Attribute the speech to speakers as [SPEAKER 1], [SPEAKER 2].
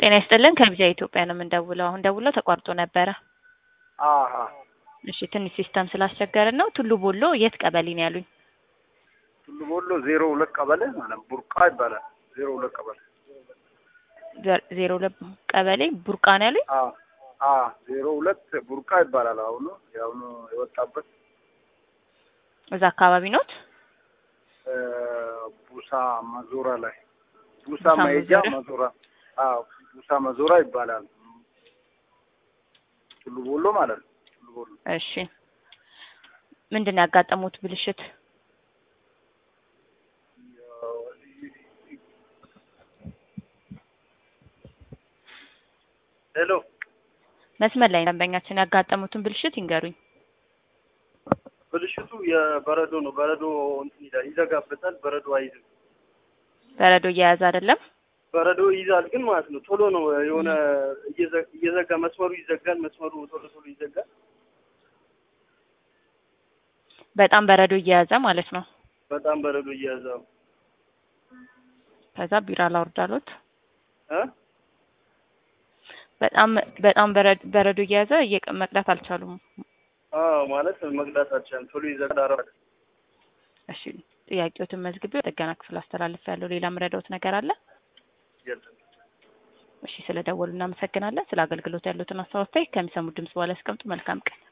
[SPEAKER 1] ጤና ይስጥልን ከቢጃ ኢትዮጵያ ነው የምንደውለው። አሁን ደውለው ተቋርጦ ነበረ።
[SPEAKER 2] አሃ
[SPEAKER 1] እሺ ትንሽ ሲስተም ስላስቸገረን ነው። ቱሉ ቦሎ የት ቀበሌ ነው ያሉኝ?
[SPEAKER 2] ቱሉ ቦሎ 02 ቀበሌ ማለት ቡርቃ ይባላል። 02 ቀበሌ
[SPEAKER 1] 02 ቀበሌ ቡርቃ ነው ያሉኝ?
[SPEAKER 2] 02 ቡርቃ ይባላል። አሁን የወጣበት
[SPEAKER 1] እዛ አካባቢ ኖት?
[SPEAKER 2] ቡሳ መዞራ ላይ ቡሳ መሄጃ መዞራ ቡሳ መዞራ ይባላል። ቱሉ ቦሎ ማለት ነው። ቱሉ ቦሎ።
[SPEAKER 1] እሺ ምንድነው ያጋጠሙት ብልሽት?
[SPEAKER 2] ሄሎ
[SPEAKER 1] መስመር ላይ ደንበኛችን ያጋጠሙትን ብልሽት ይንገሩኝ።
[SPEAKER 2] ብልሽቱ የበረዶ ነው። በረዶ እንትን ይዘጋበታል። በረዶ አይዝም።
[SPEAKER 1] በረዶ እየያዘ አይደለም።
[SPEAKER 2] በረዶ ይዛል ግን ማለት ነው። ቶሎ ነው የሆነ እየዘጋ መስመሩ ይዘጋል። መስመሩ ቶሎ ይዘጋል።
[SPEAKER 1] በጣም በረዶ እየያዘ ማለት ነው።
[SPEAKER 2] በጣም በረዶ እየያዘ
[SPEAKER 1] ከዛ ቢራ ላውርዳሎት
[SPEAKER 2] እ
[SPEAKER 1] በጣም በረዶ እየያዘ መቅዳት አልቻሉም።
[SPEAKER 2] ማለት መቅዳት አልቻለም። ቶሎ ይዘጋል።
[SPEAKER 1] እሺ ጥያቄዎትን መዝግቤ ጥገና ክፍል አስተላልፌያለሁ። ሌላ ምረዳውት ነገር አለ? እሺ ስለደወሉ እናመሰግናለን። ስለ አገልግሎት ያሉትን አስተያየት ከሚሰሙ ድምጽ በኋላ ያስቀምጡ። መልካም ቀን።